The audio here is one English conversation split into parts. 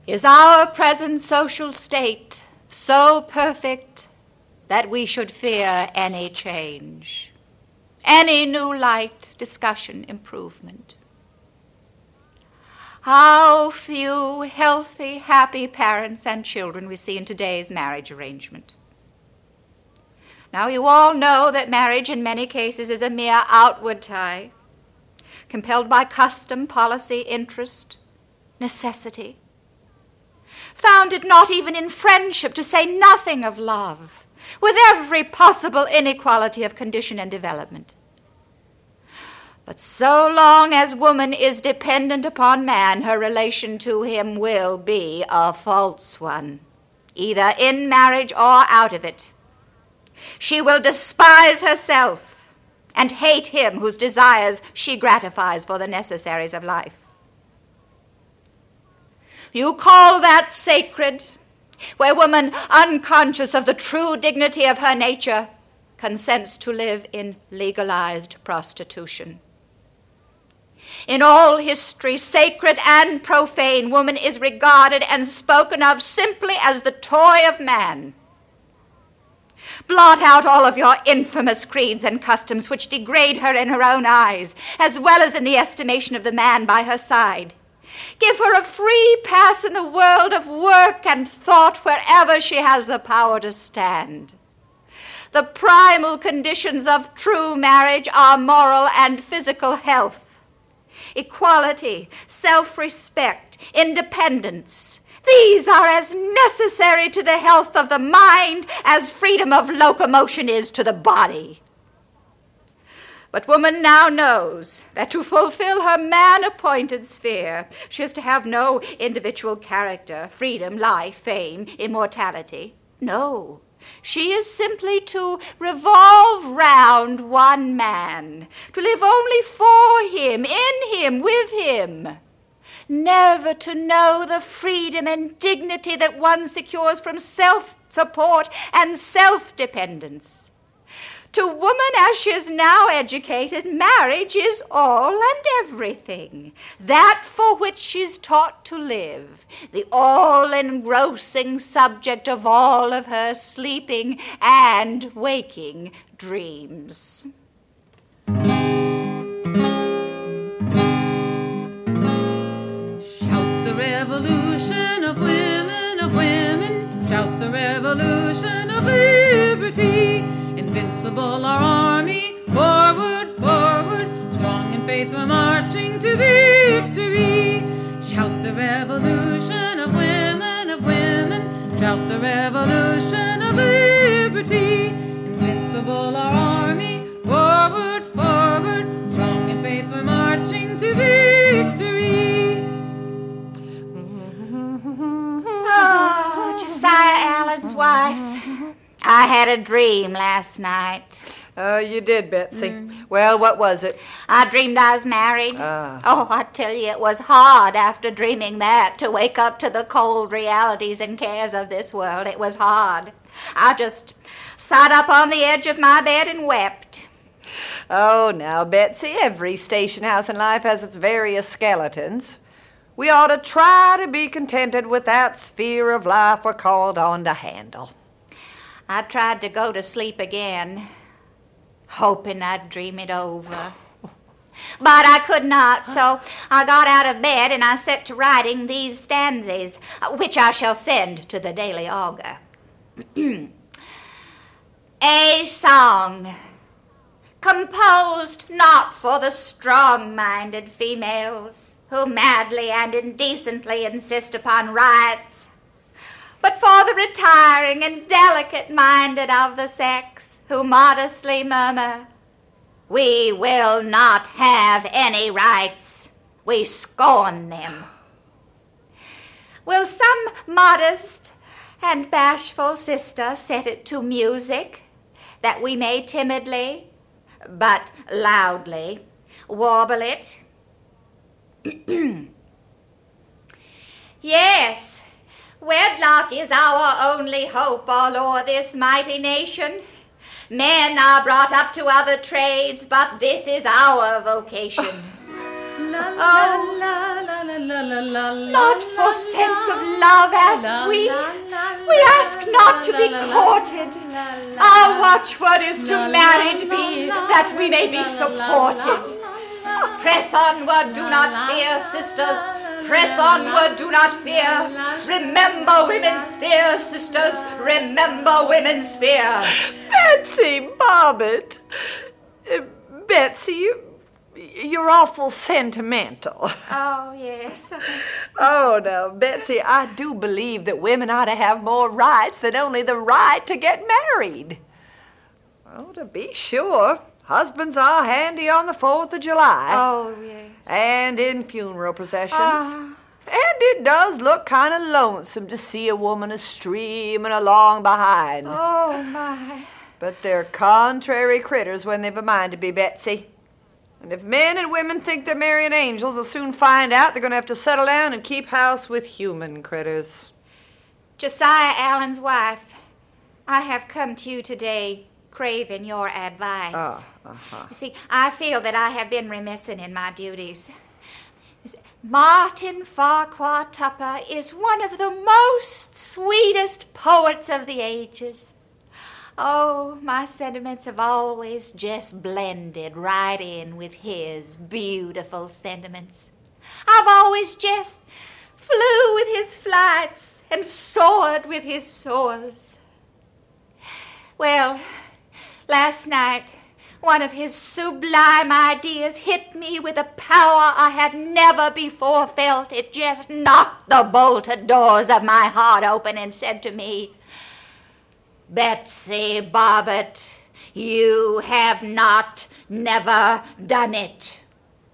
Is our present social state so perfect that we should fear any change, any new light, discussion, improvement? How few healthy, happy parents and children we see in today's marriage arrangement. Now, you all know that marriage in many cases is a mere outward tie, compelled by custom, policy, interest, necessity, founded not even in friendship, to say nothing of love, with every possible inequality of condition and development. But so long as woman is dependent upon man, her relation to him will be a false one, either in marriage or out of it. She will despise herself and hate him whose desires she gratifies for the necessaries of life. You call that sacred, where woman, unconscious of the true dignity of her nature, consents to live in legalized prostitution. In all history, sacred and profane, woman is regarded and spoken of simply as the toy of man. Blot out all of your infamous creeds and customs which degrade her in her own eyes, as well as in the estimation of the man by her side. Give her a free pass in the world of work and thought wherever she has the power to stand. The primal conditions of true marriage are moral and physical health, equality, self-respect, independence. These are as necessary to the health of the mind as freedom of locomotion is to the body. But woman now knows that to fulfill her man-appointed sphere, she is to have no individual character, freedom, life, fame, immortality. No, she is simply to revolve round one man, to live only for him, in him, with him. Never to know the freedom and dignity that one secures from self-support and self-dependence. To woman as she is now educated, marriage is all and everything, that for which she's taught to live, the all-engrossing subject of all of her sleeping and waking dreams. Shout the revolution of women, shout the revolution of liberty. Invincible our army, forward, forward, strong in faith we're marching to victory. Shout the revolution of women, shout the revolution of liberty. Invincible our army, forward, forward, strong in faith we're marching to victory. Oh, Josiah Allen's wife. I had a dream last night. Oh, you did, Betsy. Well, what was it? I dreamed I was married. Oh, I tell you, it was hard after dreaming that to wake up to the cold realities and cares of this world. It was hard. I just sat up on the edge of my bed and wept. Oh, now, Betsy, every station house in life has its various skeletons. We ought to try to be contented with that sphere of life we're called on to handle. I tried to go to sleep again, hoping I'd dream it over. But I could not, so I got out of bed and I set to writing these stanzas, which I shall send to the Daily Augur. A song, composed not for the strong-minded females who madly and indecently insist upon rights, but for the retiring and delicate-minded of the sex who modestly murmur, "We will not have any rights. We scorn them." Will some modest and bashful sister set it to music, that we may timidly, but loudly, warble it? Yes, wedlock is our only hope all o'er this mighty nation. Men are brought up to other trades, but this is our vocation. Oh, Not for sense of love ask we. We ask not to be courted. Our watchword is to married be, that we may be supported. Press onward, do not fear, sisters. Press onward, do not fear. Remember women's fear, sisters. Remember women's fear. Betsy Bobbitt. Betsy, you're awful sentimental. Oh, yes. Oh, now, Betsy, I do believe that women ought to have more rights than only the right to get married. Well, to be sure, husbands are handy on the 4th of July. Oh, yes. And in funeral processions. And it does look kind of lonesome to see a woman a-streaming along behind. Oh, my. But they're contrary critters when they've a mind to be, Betsy. And if men and women think they're marrying angels, they'll soon find out they're going to have to settle down and keep house with human critters. Josiah Allen's wife, I have come to you today craving your advice. You see, I feel that I have been remiss in my duties. Martin Farquhar Tupper is one of the most sweetest poets of the ages. Oh, my sentiments have always just blended right in with his beautiful sentiments. I've always just flew with his flights and soared with his soars. Well, last night, one of his sublime ideas hit me with a power I had never before felt. It just knocked the bolted doors of my heart open and said to me, Betsy Bobbitt, you have never done it.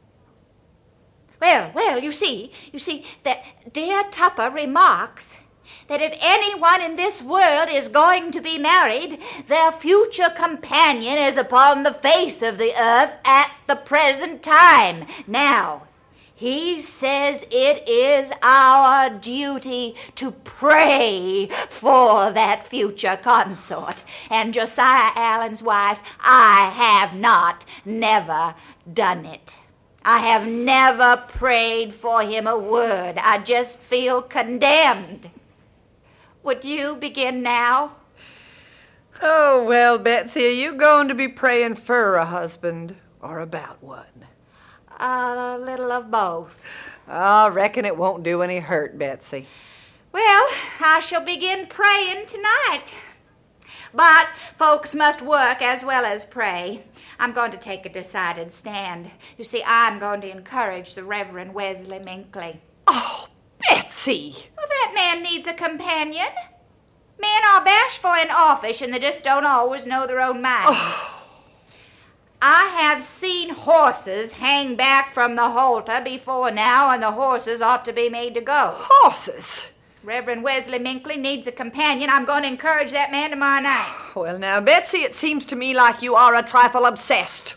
Well, you see, that dear Tupper remarks that if anyone in this world is going to be married, their future companion is upon the face of the earth at the present time. Now, he says it is our duty to pray for that future consort. And Josiah Allen's wife, I have never done it. I have never prayed for him a word. I just feel condemned. Would you begin now? Oh, well, Betsy, are you going to be praying for a husband or about one? A little of both. I reckon it won't do any hurt, Betsy. Well, I shall begin praying tonight. But folks must work as well as pray. I'm going to take a decided stand. You see, I'm going to encourage the Reverend Wesley Minkley. Oh, Betsy! Well, that man needs a companion. Men are bashful and offish, and they just don't always know their own minds. Oh. I have seen horses hang back from the halter before now, and the horses ought to be made to go. Horses? Reverend Wesley Minkley needs a companion. I'm going to encourage that man tomorrow night. Well, now, Betsy, it seems to me like you are a trifle obsessed.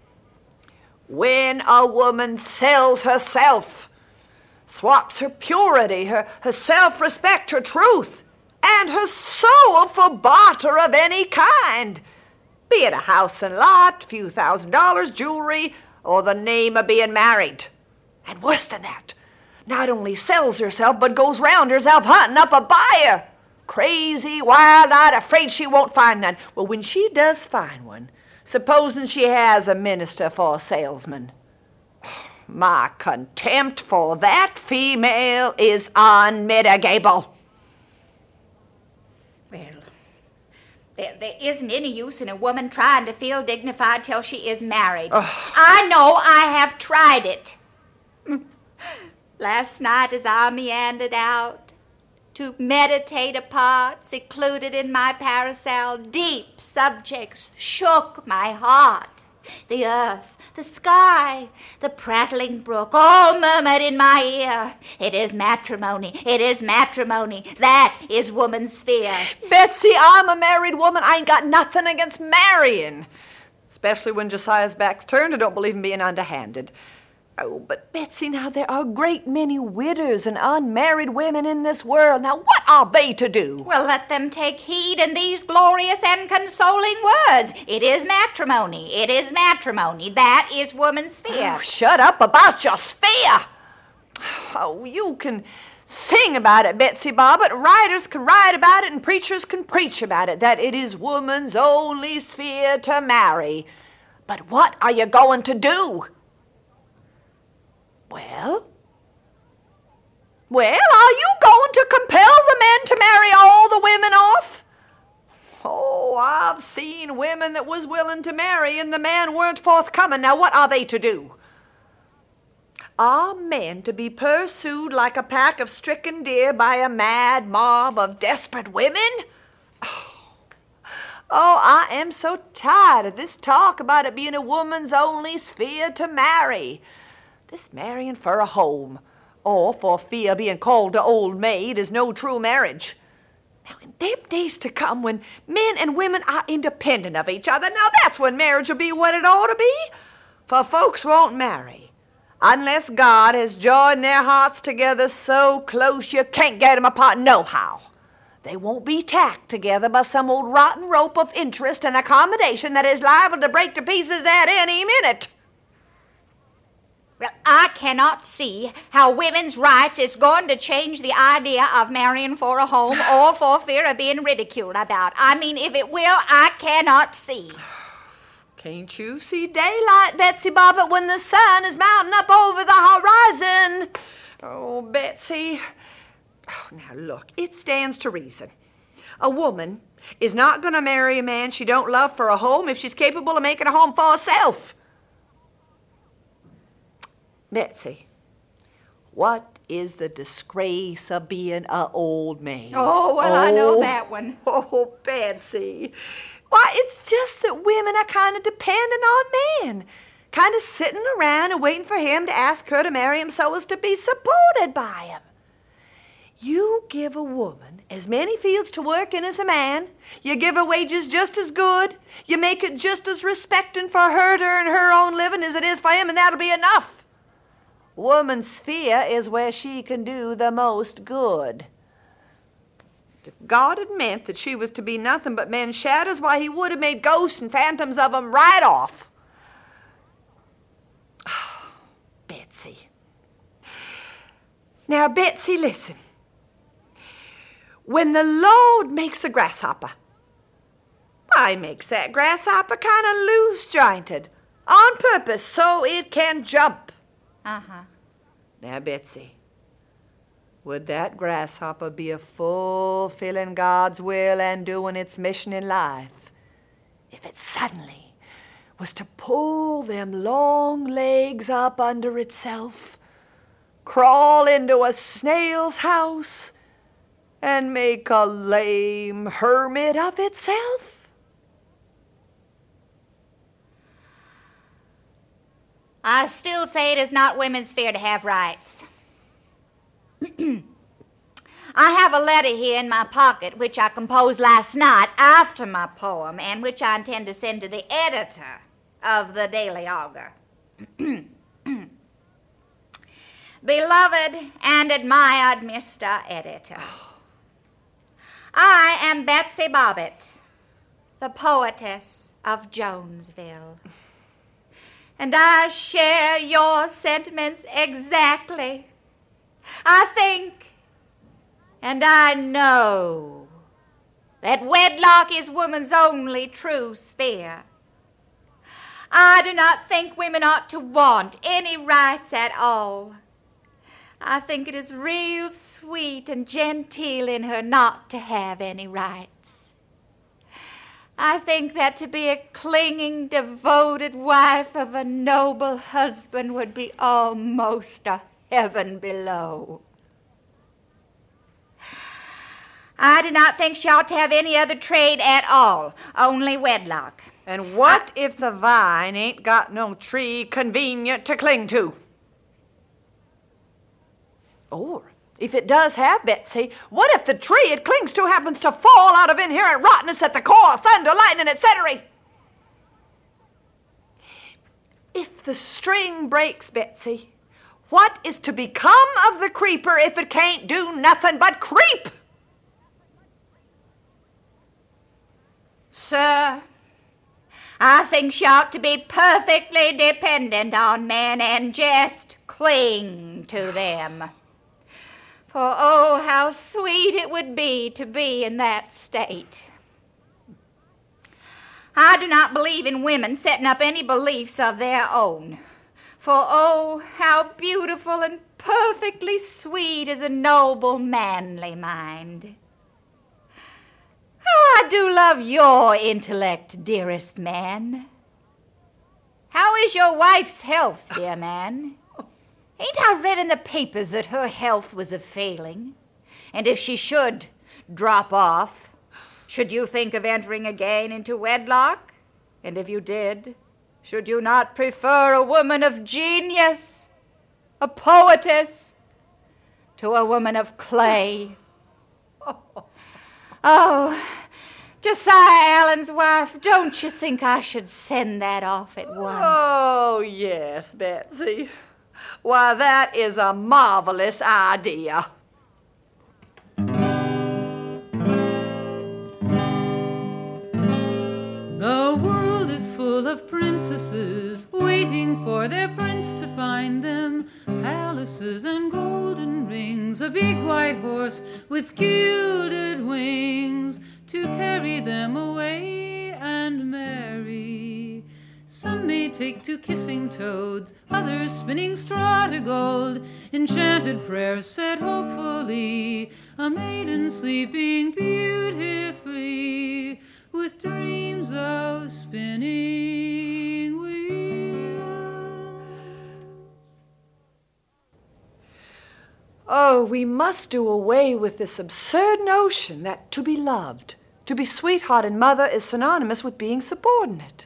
When a woman sells herself, swaps her purity, her self-respect, her truth, and her soul for barter of any kind, be it a house and lot, few $1,000s, jewelry, or the name of being married. And worse than that, not only sells herself, but goes round herself hunting up a buyer. Crazy, wild-eyed, afraid she won't find none. Well, when she does find one, supposing she has a minister for a salesman, my contempt for that female is unmitigable. Well, there isn't any use in a woman trying to feel dignified till she is married. I know I have tried it. Last night as I meandered out to meditate apart, secluded in my parasol, deep subjects shook my heart. The earth, the sky, the prattling brook, all murmured in my ear. It is matrimony. It is matrimony. That is woman's fear. Betsy, I'm a married woman. I ain't got nothing against marrying. Especially when Josiah's back's turned. I don't believe in being underhanded. Oh, but Betsy, now there are a great many widows and unmarried women in this world. Now what are they to do? Well, let them take heed in these glorious and consoling words. It is matrimony. It is matrimony. That is woman's fear. Oh, shut up about your sphere. Oh, you can sing about it, Betsy Bobbitt. Writers can write about it and preachers can preach about it, that it is woman's only sphere to marry. But what are you going to do? Well, are you going to compel the men to marry all the women off? Oh, I've seen women that was willing to marry and the men weren't forthcoming. Now, what are they to do? Are men to be pursued like a pack of stricken deer by a mad mob of desperate women? Oh, I am so tired of this talk about it being a woman's only sphere to marry. This marrying for a home, or for fear of being called an old maid, is no true marriage. Now, in them days to come, when men and women are independent of each other, now that's when marriage will be what it ought to be. For folks won't marry unless God has joined their hearts together so close you can't get them apart nohow. They won't be tacked together by some old rotten rope of interest and accommodation that is liable to break to pieces at any minute. Well, I cannot see how women's rights is going to change the idea of marrying for a home or for fear of being ridiculed about. I mean, if it will, I cannot see. Can't you see daylight, Betsy Bobbitt, when the sun is mounting up over the horizon? Oh, Betsy. Oh, now, look, it stands to reason. A woman is not going to marry a man she don't love for a home if she's capable of making a home for herself. Betsy, what is the disgrace of being an old maid? Oh, well, I know that one. Oh, Betsy. Why, it's just that women are kind of dependent on men, kind of sitting around and waiting for him to ask her to marry him so as to be supported by him. You give a woman as many fields to work in as a man. You give her wages just as good. You make it just as respecting for her to earn her own living as it is for him, and that'll be enough. Woman's sphere is where she can do the most good. If God had meant that she was to be nothing but men's shadows, why, he would have made ghosts and phantoms of them right off. Oh, Betsy. Now, Betsy, listen. When the Lord makes a grasshopper, why, he makes that grasshopper kind of loose-jointed on purpose so it can jump. Uh-huh. Now, Betsy, would that grasshopper be a fulfilling God's will and doing its mission in life if it suddenly was to pull them long legs up under itself, crawl into a snail's house, and make a lame hermit of itself? I still say it is not women's fair to have rights. I have a letter here in my pocket which I composed last night after my poem and which I intend to send to the editor of the Daily Augur. Beloved and admired Mr. Editor, I am Betsy Bobbitt, the poetess of Jonesville. And I share your sentiments exactly. I think and I know that wedlock is woman's only true sphere. I do not think women ought to want any rights at all. I think it is real sweet and genteel in her not to have any rights. I think that to be a clinging, devoted wife of a noble husband would be almost a heaven below. I do not think she ought to have any other trade at all, only wedlock. And what if the vine ain't got no tree convenient to cling to? Or, if it does have, Betsy, what if the tree it clings to happens to fall out of inherent rottenness at the core, thunder, lightning, etc.? If the string breaks, Betsy, what is to become of the creeper if it can't do nothing but creep? Sir, I think she ought to be perfectly dependent on men and just cling to them. For oh, how sweet it would be to be in that state. I do not believe in women setting up any beliefs of their own. For oh, how beautiful and perfectly sweet is a noble, manly mind. How I do love your intellect, dearest man. How is your wife's health, dear man? Ain't I read in the papers that her health was a-failing? And if she should drop off, should you think of entering again into wedlock? And if you did, should you not prefer a woman of genius, a poetess, to a woman of clay? Oh, Josiah Allen's wife, don't you think I should send that off at once? Oh, yes, Betsy. Why, that is a marvelous idea. The world is full of princesses waiting for their prince to find them. Palaces and golden rings, a big white horse with gilded wings to carry them away and marry. Some may take to kissing toads, others spinning straw to gold. Enchanted prayers said hopefully, a maiden sleeping beautifully with dreams of spinning wheels. Oh, we must do away with this absurd notion that to be loved, to be sweetheart and mother is synonymous with being subordinate.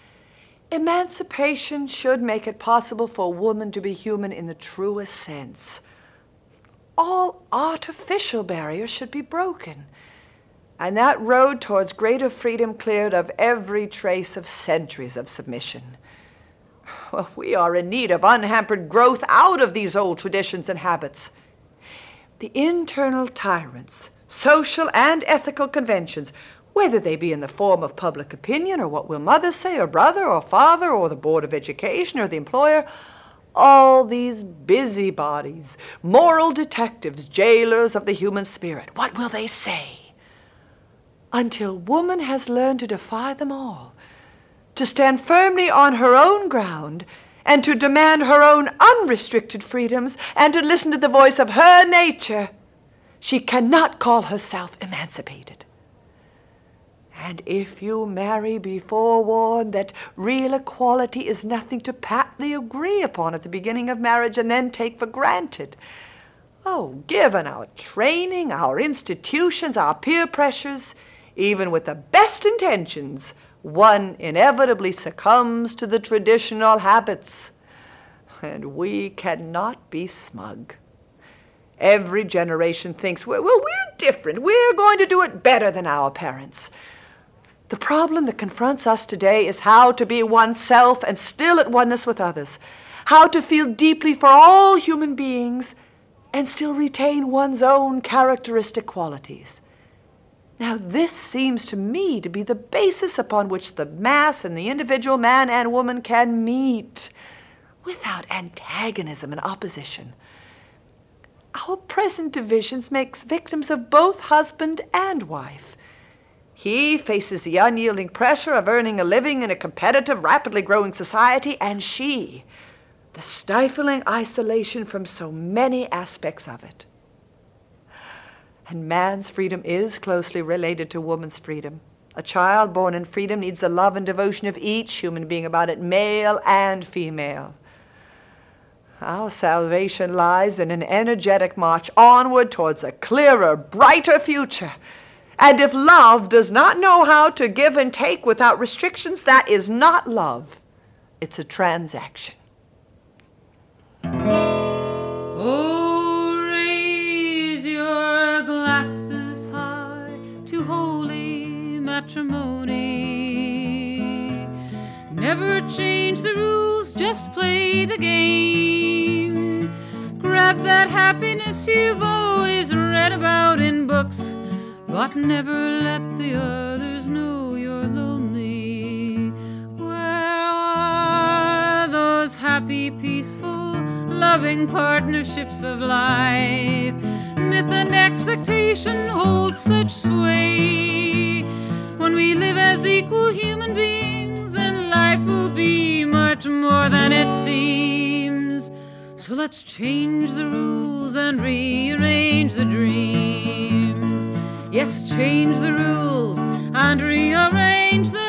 Emancipation should make it possible for a woman to be human in the truest sense. All artificial barriers should be broken, and that road towards greater freedom cleared of every trace of centuries of submission. Well, we are in need of unhampered growth out of these old traditions and habits. The internal tyrants, social and ethical conventions, whether they be in the form of public opinion or what will mother say or brother or father or the Board of Education or the employer, all these busybodies, moral detectives, jailers of the human spirit, what will they say? Until woman has learned to defy them all, to stand firmly on her own ground, and to demand her own unrestricted freedoms, and to listen to the voice of her nature, she cannot call herself emancipated. And if you marry, be forewarned that real equality is nothing to patly agree upon at the beginning of marriage and then take for granted. Oh, given our training, our institutions, our peer pressures, even with the best intentions, one inevitably succumbs to the traditional habits. And we cannot be smug. Every generation thinks, well, we're different. We're going to do it better than our parents. The problem that confronts us today is how to be oneself and still at oneness with others. How to feel deeply for all human beings and still retain one's own characteristic qualities. Now, this seems to me to be the basis upon which the mass and the individual man and woman can meet without antagonism and opposition. Our present divisions makes victims of both husband and wife. He faces the unyielding pressure of earning a living in a competitive, rapidly growing society, and she, the stifling isolation from so many aspects of it. And man's freedom is closely related to woman's freedom. A child born in freedom needs the love and devotion of each human being about it, male and female. Our salvation lies in an energetic march onward towards a clearer, brighter future. And if love does not know how to give and take without restrictions, that is not love. It's a transaction. Oh, raise your glasses high to holy matrimony. Never change the rules, just play the game. Grab that happiness you've always read about in books, but never let the others know you're lonely. happy, peaceful, loving partnerships of life. Myth and expectation hold such sway. When we live as equal human beings, then life will be much more than it seems. So let's change the rules and rearrange the dreams. Yes, change the rules and rearrange the